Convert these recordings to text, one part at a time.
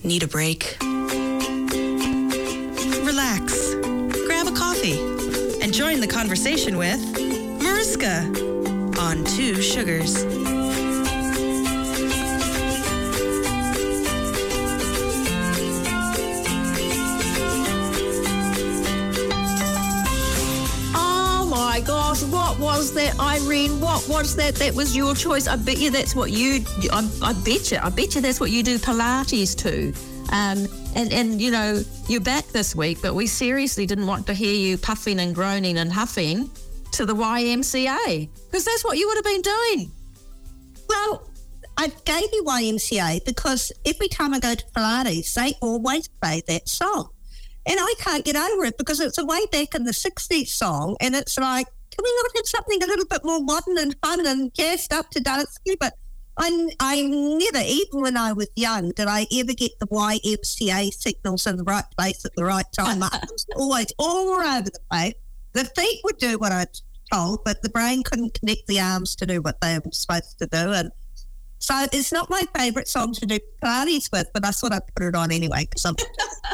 Need a break? Relax. Grab a coffee and join the conversation with Mariska on Two Sugars. My gosh, what was that, Irene? What was that? That was your choice. I bet you that's what you. I bet you that's what you do Pilates to. And you know, you're back this week, but we seriously didn't want to hear you puffing and groaning and huffing to the YMCA, because that's what you would have been doing. Well, I gave you YMCA because every time I go to Pilates, they always play that song. And I can't get over it because it's a way back in the 60s song, and it's like, can we not have something a little bit more modern and fun and jazzed up to dance to? But I never, even when I was young, did I ever get the YMCA signals in the right place at the right time. I was always all over the place. The feet would do what I told, but the brain couldn't connect the arms to do what they were supposed to do. And so it's not my favourite song to do Pilates with, but I thought I'd put it on anyway because I'm...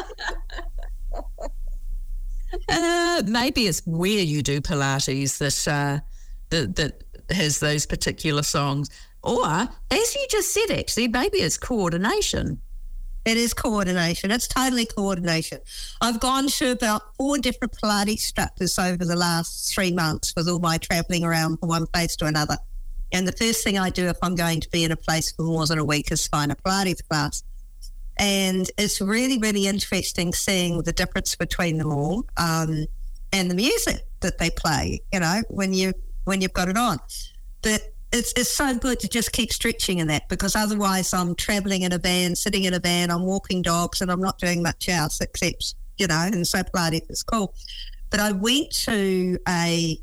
Maybe it's where you do Pilates that has those particular songs. Or, as you just said, actually, maybe it's coordination. It is coordination. It's totally coordination. I've gone to about 4 different Pilates instructors over the last 3 months with all my travelling around from one place to another. And the first thing I do if I'm going to be in a place for more than a week is find a Pilates class. And it's really, really interesting seeing the difference between them all and the music that they play, you know, when you've got it on. But it's so good to just keep stretching in that, because otherwise I'm travelling in a van, sitting in a van, I'm walking dogs and I'm not doing much else except, you know, and so Pilates is cool. But I went to a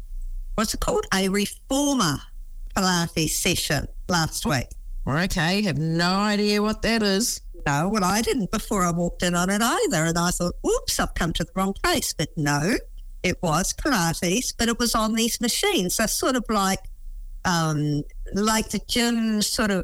reformer Pilates session last week. Okay, have no idea what that is. No, well, I didn't before I walked in on it either. And I thought, oops, I've come to the wrong place. But no, it was Pilates, but it was on these machines. So sort of like the gym sort of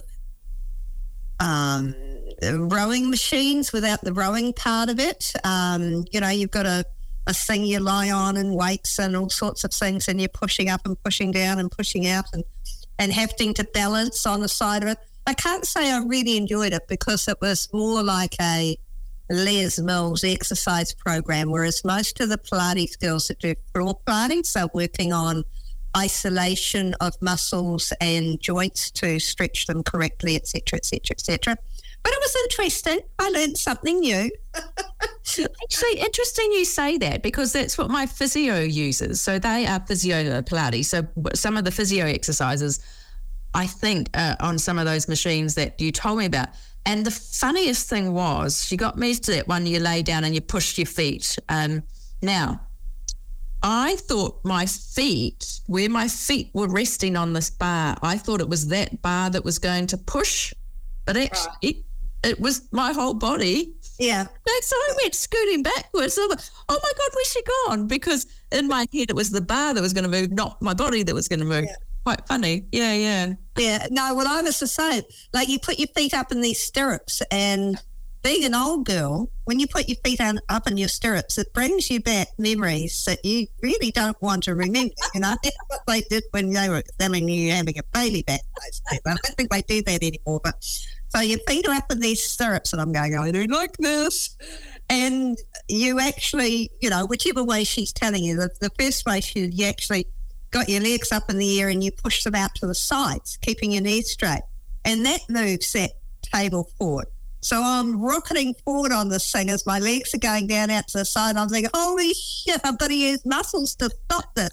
rowing machines without the rowing part of it. You know, you've got a thing you lie on and weights and all sorts of things, and you're pushing up and pushing down and pushing out and having to balance on the side of it. I can't say I really enjoyed it because it was more like a Les Mills exercise program, whereas most of the Pilates girls that do floor Pilates are working on isolation of muscles and joints to stretch them correctly, etc., etc., etc. But it was interesting. I learned something new. Actually, interesting you say that, because that's what my physio uses. So they are physio Pilates. So some of the physio exercises, I think, on some of those machines that you told me about. And the funniest thing was, she got me to that one, you lay down and you pushed your feet. Now, I thought my feet, where my feet were resting on this bar, I thought it was that bar that was going to push, but actually it was my whole body. Yeah. So I went scooting backwards. I thought, oh my God, where's she gone? Because in my head it was the bar that was going to move, not my body that was going to move. Yeah. Quite funny. Yeah. Yeah, no, well, I was the same. Like, you put your feet up in these stirrups, and being an old girl, when you put your feet up in your stirrups, it brings you back memories that you really don't want to remember. You know, that's what they did when they were telling you having a baby back those days. I don't think they do that anymore. But so your feet are up in these stirrups, and I'm going, I don't like this. And you actually, you know, whichever way she's telling you, the first way you actually got your legs up in the air and you push them out to the sides, keeping your knees straight. And that moves that table forward. So I'm rocketing forward on this thing as my legs are going down out to the side. I'm thinking, holy shit, I've got to use muscles to stop this.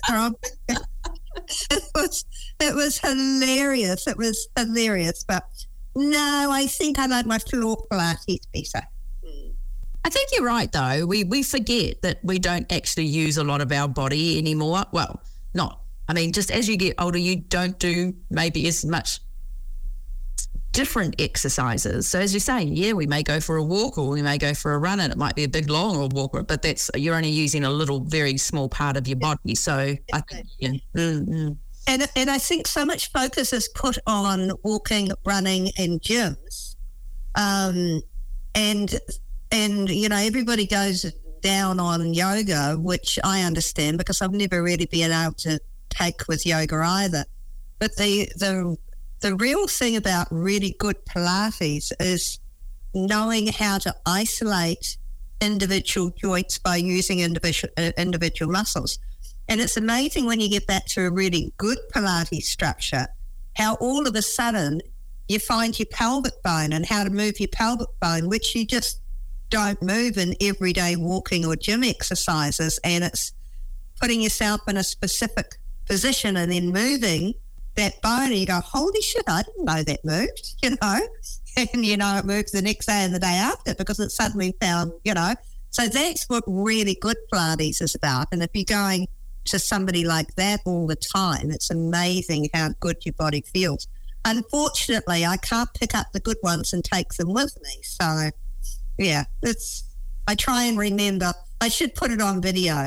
It was hilarious. It was hilarious. But no, I think I like my floor Pilates better. I think you're right, though. We forget that we don't actually use a lot of our body anymore. Well, just as you get older, you don't do maybe as much different exercises. So as you say, we may go for a walk or we may go for a run, and it might be a big long walk, but you're only using a little, very small part of your body. So I think, And I think so much focus is put on walking, running and gyms. and everybody goes down on yoga, which I understand because I've never really been able to take with yoga either. But the real thing about really good Pilates is knowing how to isolate individual joints by using individual muscles. And it's amazing when you get back to a really good Pilates structure, how all of a sudden you find your pelvic bone and how to move your pelvic bone, which you just don't move in everyday walking or gym exercises. And it's putting yourself in a specific position and then moving that bone, and you go, holy shit, I didn't know that moved, and it moves the next day and the day after because it's suddenly found, So that's what really good Pilates is about. And if you're going to somebody like that all the time, it's amazing how good your body feels. Unfortunately, I can't pick up the good ones and take them with me. So, yeah, I try and remember. I should put it on video.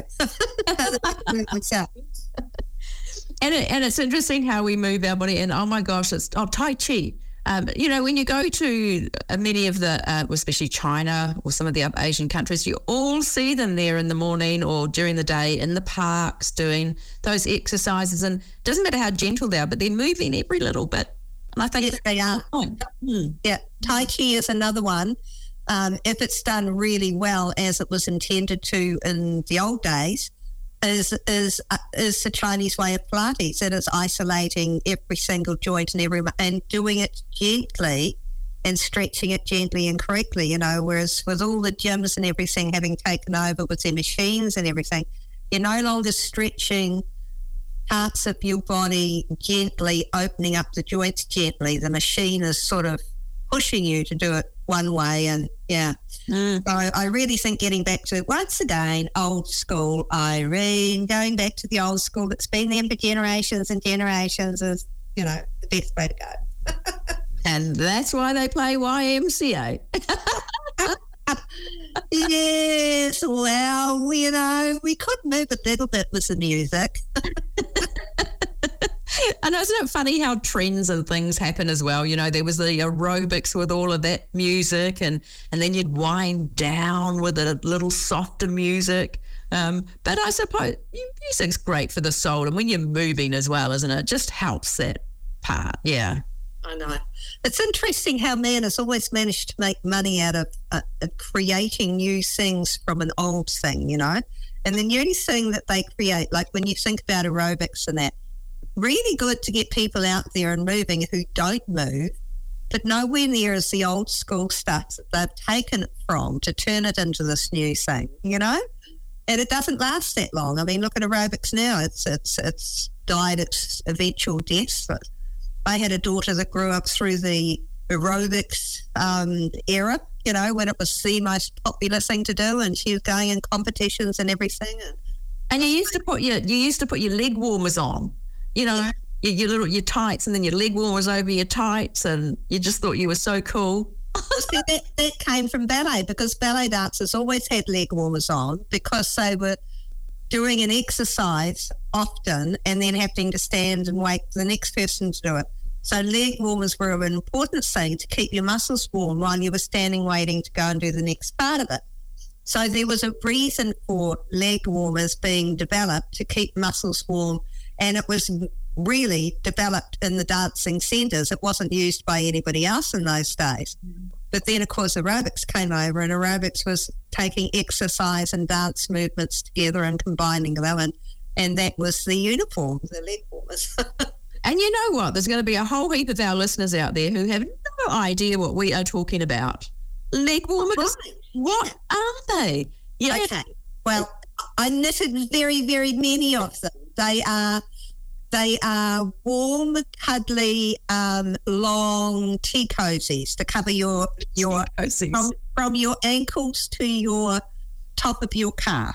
And it's interesting how we move our body. And, oh, my gosh, Tai Chi. When you go to many of the, especially China or some of the other Asian countries, you all see them there in the morning or during the day in the parks doing those exercises. And it doesn't matter how gentle they are, but they're moving every little bit. And I think yes, they are. Yeah, Tai Chi is another one. If it's done really well, as it was intended to in the old days, is the Chinese way of Pilates. It is isolating every single joint and doing it gently and stretching it gently and correctly, whereas with all the gyms and everything having taken over with their machines and everything, you're no longer stretching parts of your body gently, opening up the joints gently. The machine is sort of pushing you to do it one way, and so I really think getting back to, once again, old school Irene, going back to the old school that's been there for generations and generations is, the best way to go. And that's why they play YMCA. Yes, well, we could move a little bit with the music. And isn't it funny how trends and things happen as well? There was the aerobics with all of that music, and then you'd wind down with a little softer music. But I suppose music's great for the soul, and when you're moving as well, isn't it? It just helps that part. Yeah. I know. It's interesting how man has always managed to make money out of creating new things from an old thing, And the new thing that they create, like when you think about aerobics and that, really good to get people out there and moving who don't move, but nowhere near as the old school stuff that they've taken it from to turn it into this new thing, And it doesn't last that long. I mean, look at aerobics now. It's died its eventual death. But I had a daughter that grew up through the aerobics era, when it was the most popular thing to do, and she was going in competitions and everything. And you used to put your leg warmers on. Your tights, and then your leg warmers over your tights, and you just thought you were so cool. See, that came from ballet, because ballet dancers always had leg warmers on because they were doing an exercise often and then having to stand and wait for the next person to do it. So leg warmers were an important thing to keep your muscles warm while you were standing waiting to go and do the next part of it. So there was a reason for leg warmers being developed to keep muscles warm. And it was really developed in the dancing centres. It wasn't used by anybody else in those days. But then, of course, aerobics came over, and aerobics was taking exercise and dance movements together and combining them. And that was the uniform, the leg warmers. And you know what? There's going to be a whole heap of our listeners out there who have no idea what we are talking about. Leg warmers? Right. What are they? Yeah. Okay. Well, I knitted very, very many of them. They are warm, cuddly, long tea cozies to cover your from your ankles to your top of your calf.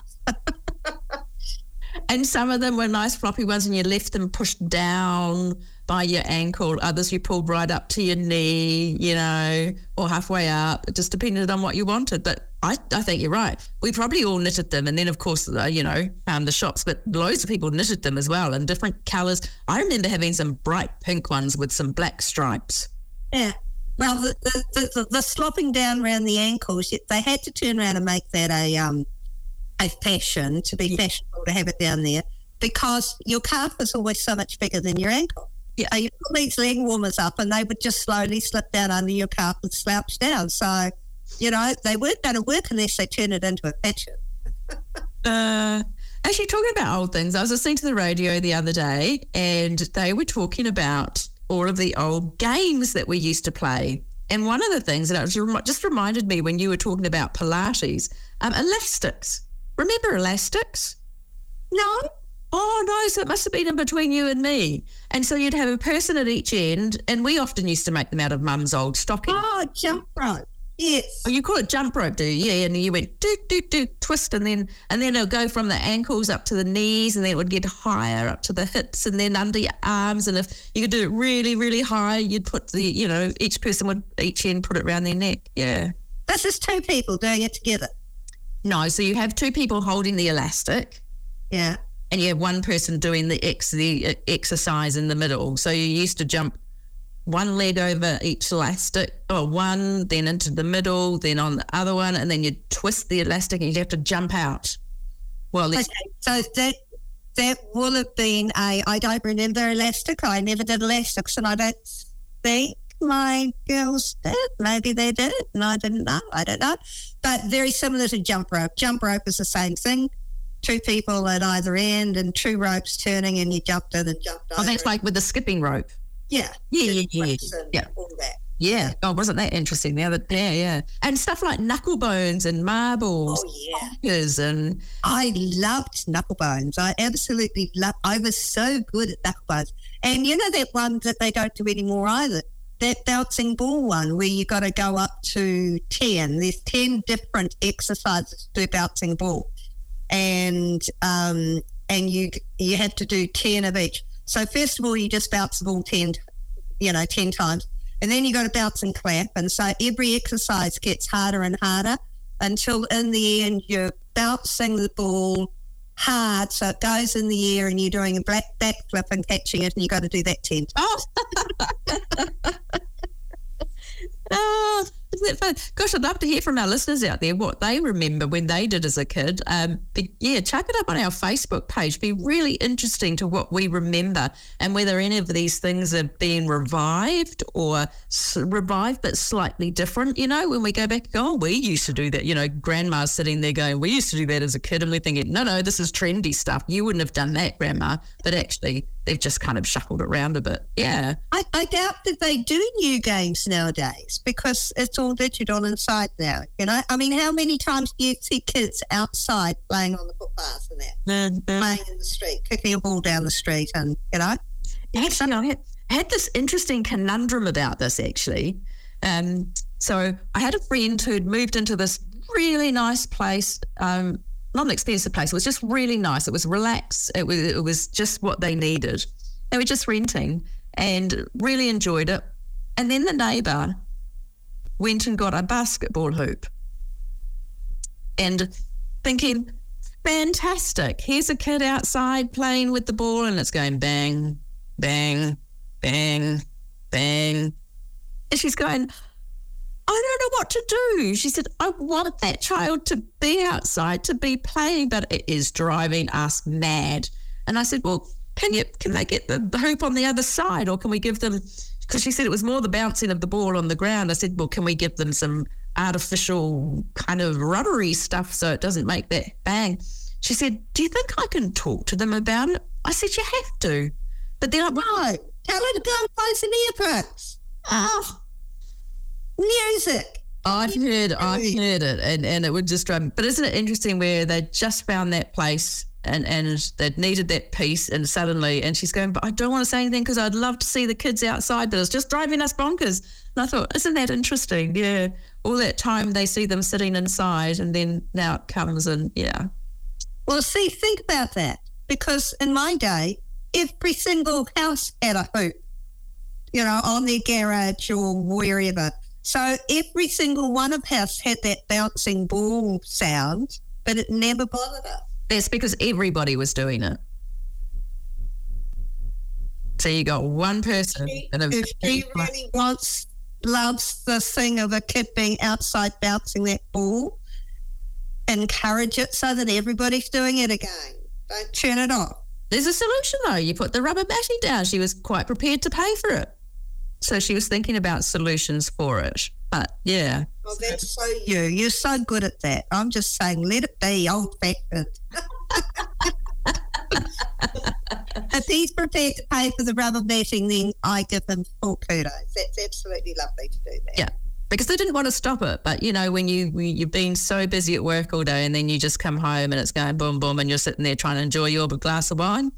And some of them were nice floppy ones, and you left them pushed down by your ankle. Others you pulled right up to your knee, or halfway up. It just depended on what you wanted. But I think you're right. We probably all knitted them, and then, of course, the shops, but loads of people knitted them as well in different colours. I remember having some bright pink ones with some black stripes. Yeah. Well, the slopping down around the ankles, they had to turn around and make that a fashion, to be fashionable to have it down there, because your calf is always so much bigger than your ankle. Yeah. So you put these leg warmers up and they would just slowly slip down under your calf and slouch down. So, they weren't going to work unless they turn it into a fashion. Actually, talking about old things, I was listening to the radio the other day and they were talking about all of the old games that we used to play. And one of the things that just reminded me when you were talking about Pilates, elastics. Remember elastics? No. Oh, no, so it must have been in between you and me. And so you'd have a person at each end, and we often used to make them out of mum's old stocking. Oh, jump rope. Yes. Oh, you call it jump rope, do you? Yeah, and you went twist, and then it'll go from the ankles up to the knees, and then it would get higher up to the hips, and then under your arms. And if you could do it really, really high, you'd put each person would each end put it around their neck. Yeah. This is two people doing it together. No, so you have two people holding the elastic. Yeah. And you have one person doing the exercise in the middle. So you used to jump one leg over each elastic, or one, then into the middle, then on the other one, and then you'd twist the elastic and you'd have to jump out. Well, okay, so that will have been I don't remember elastic. I never did elastics, and I don't think my girls did. Maybe they did, and I didn't know. I don't know. But very similar to jump rope. Jump rope is the same thing. Two people at either end and two ropes turning, and you jumped in and jumped over. Oh, that's like with the skipping rope. Yeah. Yeah. All that. Yeah. Oh, wasn't that interesting? Yeah. And stuff like knuckle bones and marbles. Oh, yeah. And I loved knuckle bones. I absolutely loved. I was so good at knuckle bones. And that one that they don't do anymore either, that bouncing ball one where you got to go up to 10. There's 10 different exercises to do bouncing ball. And you have to do 10 of each. So first of all, you just bounce the ball 10 times. And then you got to bounce and clap. And so every exercise gets harder and harder until in the end you're bouncing the ball hard so it goes in the air and you're doing a backflip and catching it, and you got to do that 10 times. Oh, isn't that fun? Gosh, I'd love to hear from our listeners out there what they remember when they did as a kid. Chuck it up on our Facebook page. Be really interesting to what we remember and whether any of these things are being revived or revived but slightly different. When we go back, we used to do that. Grandma's sitting there going, we used to do that as a kid, and we're thinking, no, this is trendy stuff. You wouldn't have done that, Grandma. But actually, they've just kind of shuffled around a bit. Yeah. I doubt that they do new games nowadays because it's all digital inside now. I mean, how many times do you see kids outside playing on the footpaths and that? Playing in the street, kicking a ball down the street and, Actually, I had this interesting conundrum about this, actually. So I had a friend who'd moved into this really nice place, not an expensive place. It was just really nice. It was relaxed. It was just what they needed. They were just renting and really enjoyed it. And then the neighbour went and got a basketball hoop and thinking, fantastic. Here's a kid outside playing with the ball and it's going bang, bang, bang, bang. And she's going, I don't know what to do. She said, I want that child to be outside, to be playing, but it is driving us mad. And I said, well, can they get the hoop on the other side, or can we give them, because she said it was more the bouncing of the ball on the ground. I said, well, can we give them some artificial kind of rubbery stuff so it doesn't make that bang? She said, do you think I can talk to them about it? I said, you have to. But then no, tell her to go and play some earplugs. Oh, music. I've heard it, and it would just drive me. But isn't it interesting where they just found that place and they needed that piece, and suddenly, and she's going, but I don't want to say anything because I'd love to see the kids outside, but it's just driving us bonkers. And I thought, isn't that interesting? Yeah, all that time they see them sitting inside, and then now it comes and yeah. Well, see, think about that, because in my day, every single house had a hoop, on their garage or wherever. So every single one of us had that bouncing ball sound, but it never bothered us. That's because everybody was doing it. So you got one person. If she really wants loves the thing of a kid being outside bouncing that ball. Encourage it so that everybody's doing it again. Don't turn it off. There's a solution, though. You put the rubber matting down. She was quite prepared to pay for it. So she was thinking about solutions for it. But, yeah. Well, that's so you. You're so good at that. I'm just saying, let it be old-fashioned. If he's prepared to pay for the rubber matting, then I give him full kudos. That's absolutely lovely to do that. Yeah, because they didn't want to stop it. But, you know, when you've been so busy at work all day and then you just come home and it's going boom, boom, and you're sitting there trying to enjoy your glass of wine.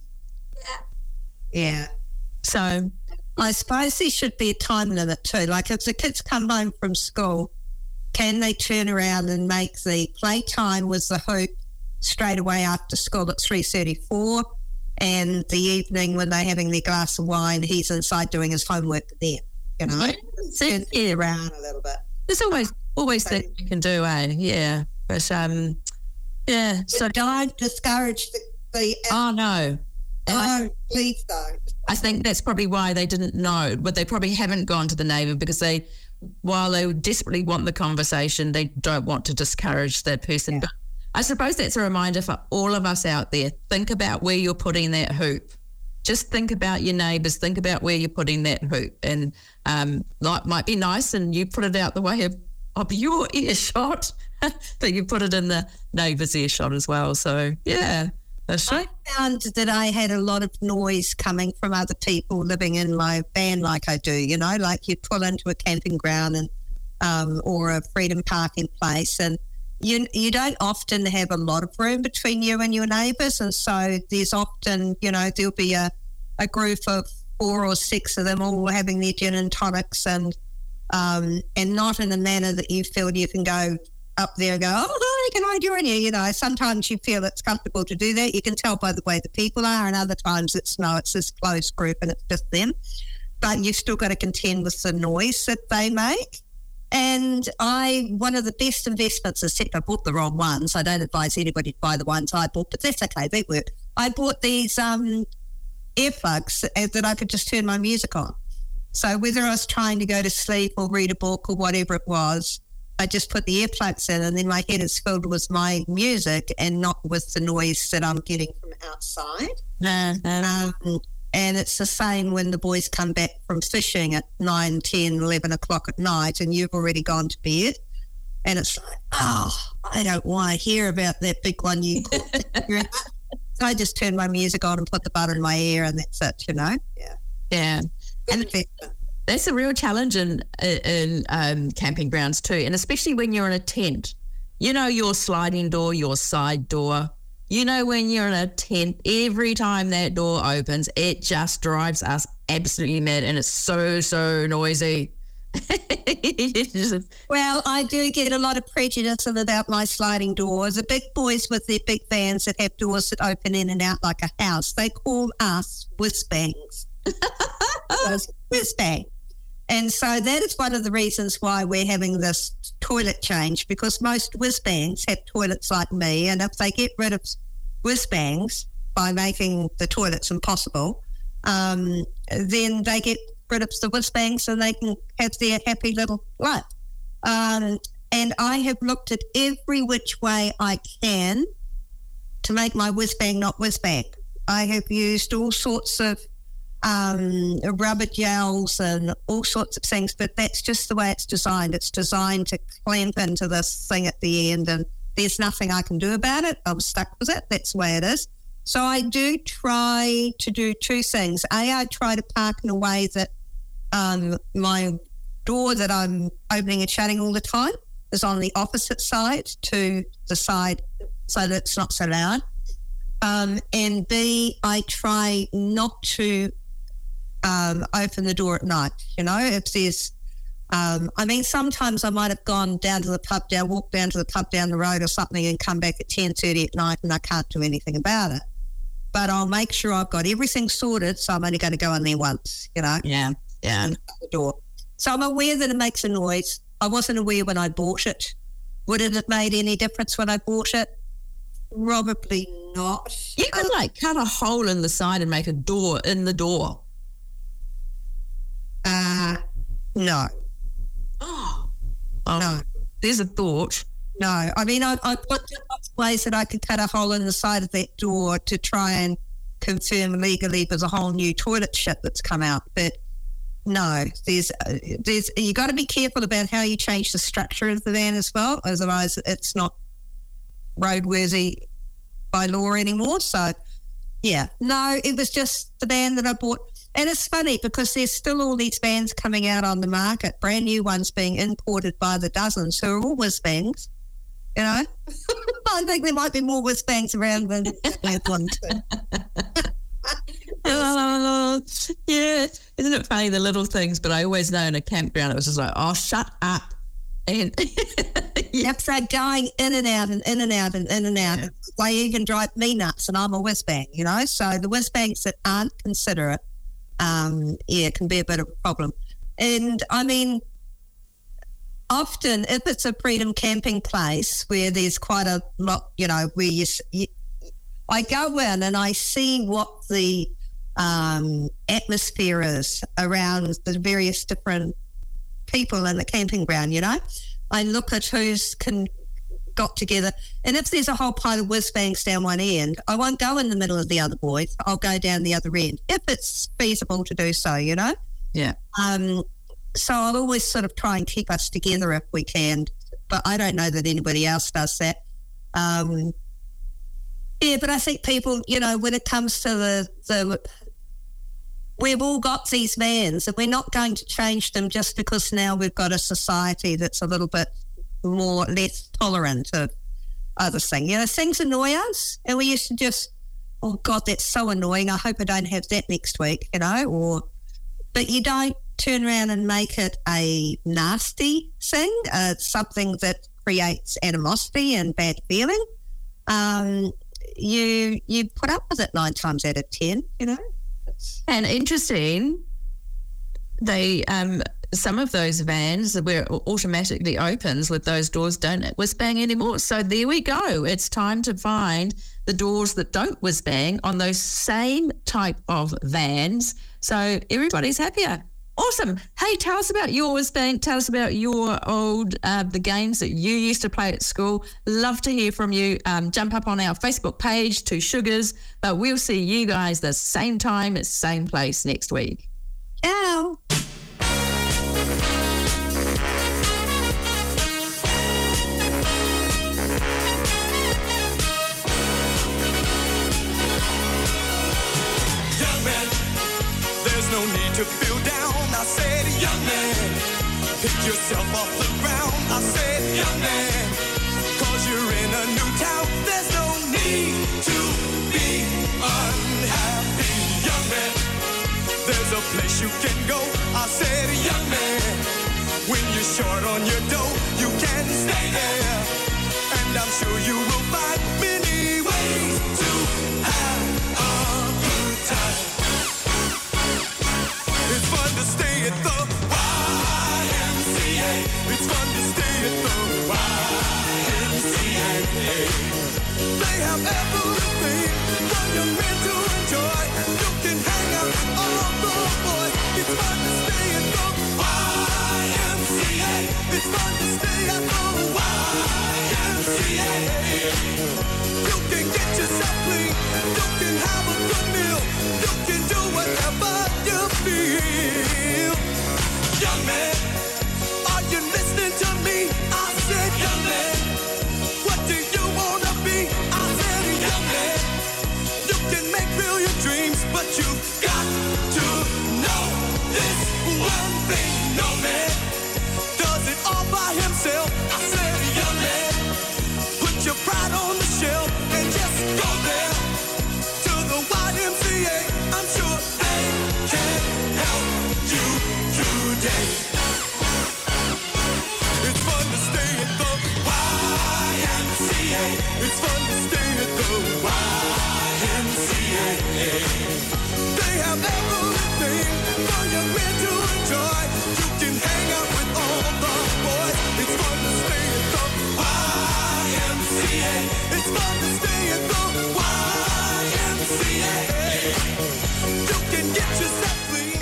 Yeah. So I suppose there should be a time limit too. Like if the kids come home from school, can they turn around and make the playtime with the hoop straight away after school at 3:34, and the evening when they're having their glass of wine, he's inside doing his homework there, you know? Turn it around a little bit. There's always things you can do, eh? Yeah. But, yeah. So don't discourage the oh, no. No, please don't. I think that's probably why they didn't know, but they probably haven't gone to the neighbour because while they desperately want the conversation, they don't want to discourage that person. Yeah. But I suppose that's a reminder for all of us out there. Think about where you're putting that hoop. Just think about your neighbours. Think about where you're putting that hoop. And might be nice and you put it out the way of your earshot, but you put it in the neighbour's earshot as well. So, yeah. I found that I had a lot of noise coming from other people living in my van like I do, you know, like you pull into a camping ground and or a freedom parking place, and you don't often have a lot of room between you and your neighbours, and so there's often, you know, there'll be a group of 4 or 6 of them all having their gin and tonics and not in a manner that you feel you can go up there and go, oh, hi, can I join you? You know, sometimes you feel it's comfortable to do that. You can tell by the way the people are, and other times it's this closed group and it's just them. But you've still got to contend with the noise that they make. And one of the best investments, except I bought the wrong ones. I don't advise anybody to buy the ones I bought, but that's okay, they work. I bought these earplugs that I could just turn my music on. So whether I was trying to go to sleep or read a book or whatever it was, I just put the earplugs in and then my head is filled with my music and not with the noise that I'm getting from outside. And it's the same when the boys come back from fishing at 9, 10, 11 o'clock at night and you've already gone to bed. And it's like, oh, I don't want to hear about that big one you caught. So I just turn my music on and put the butter in my ear and that's it, you know? Yeah. Yeah. And that's a real challenge in camping grounds too, and especially when you're in a tent. You know, your sliding door, your side door. You know, when you're in a tent, every time that door opens, it just drives us absolutely mad, and it's so noisy. Well, I do get a lot of prejudice about my sliding doors. The big boys with their big vans that have doors that open in and out like a house, they call us whiz-bangs. Whiz-bang. And so that is one of the reasons why we're having this toilet change, because most whiz-bangs have toilets like me, and if they get rid of whiz-bangs by making the toilets impossible, then they get rid of the whiz-bangs and they can have their happy little life. And I have looked at every which way I can to make my whiz-bang not whiz-bang. I have used all sorts of rubber gels and all sorts of things, but that's just the way it's designed. It's designed to clamp into this thing at the end, and there's nothing I can do about it. I'm stuck with it. That's the way it is. So I do try to do 2 things. I try to park in a way that my door that I'm opening and shutting all the time is on the opposite side to the side so that it's not so loud. And B, I try not to open the door at night. You know, if there's, sometimes I might have gone down to the pub, walked down to the pub down the road or something and come back at 10:30 at night and I can't do anything about it. But I'll make sure I've got everything sorted, so I'm only going to go in there once, you know. Yeah. The door. So I'm aware that it makes a noise. I wasn't aware when I bought it. Would it have made any difference when I bought it? Probably not. You could cut a hole in the side and make a door in the door. No. No. There's a thought. No. I mean, I put ways that I could cut a hole in the side of that door to try and confirm legally there's a whole new toilet shit that's come out. But no, there's you got to be careful about how you change the structure of the van as well. Otherwise, it's not roadworthy by law anymore. So, yeah, no, it was just the van that I bought. And it's funny because there's still all these vans coming out on the market, brand new ones being imported by the dozens, who are all whiz bangs. You know, I think there might be more whiz bangs around than that one too. Yeah, isn't it funny, the little things? But I always know in a campground it was just like, oh, shut up. And yep, so going in and out and in and out and in and out. Yeah. They even drive me nuts, and I'm a whiz bang, you know. So the whiz bangs that aren't considerate, can be a bit of a problem. And I mean, often if it's a freedom camping place where there's quite a lot, you know, where I go in and I see what the atmosphere is around the various different people in the camping ground, you know. I look at who's got together, and if there's a whole pile of whiz bangs down one end, I won't go in the middle of the other boys. I'll go down the other end if it's feasible to do so, you know. Yeah. So I'll always sort of try and keep us together if we can, but I don't know that anybody else does that. Yeah, but I think people, you know, when it comes to the we've all got these vans, and we're not going to change them just because now we've got a society that's a little bit less tolerant of other things. You know, things annoy us, and we used to just, oh God, that's so annoying. I hope I don't have that next week, you know. But you don't turn around and make it a nasty thing, something that creates animosity and bad feeling. You put up with it 9 times out of 10, you know. And interesting, they some of those vans where it automatically opens with those doors don't whiz bang anymore. So there we go. It's time to find the doors that don't whiz bang on those same type of vans. So everybody's happier. Awesome. Hey, tell us about your whiz bang. Tell us about your old, the games that you used to play at school. Love to hear from you. Jump up on our Facebook page, 2 Sugars. But we'll see you guys the same time, same place next week. Ciao. No need to feel down. I said, young man, pick yourself off the ground. I said, young man, 'cause you're in a new town. There's no need to be unhappy, young man. There's a place you can go. I said, young man, when you're short on your dough, you can stay there. And I'm sure you will find many ways to have a good time. It's fun to stay at the YMCA. It's fun to stay at the YMCA. They have everything for young men to enjoy. You can hang out with all the boys. It's fun to stay at the YMCA. It's fun to stay at the YMCA. You can get yourself clean. You can have a good meal. You can do whatever you feel. Young man, are you listening to me? I said, young man, what do you want to be? I said, young man, you can make real your dreams, but you got to know this one thing. No man does it all by himself. I said, young man, put your pride on the shelf and just go there to the YMCA. I'm sure they can help you today. It's fun to stay at the YMCA. It's fun to stay at the YMCA. They have everything for young men to enjoy. You can hang out with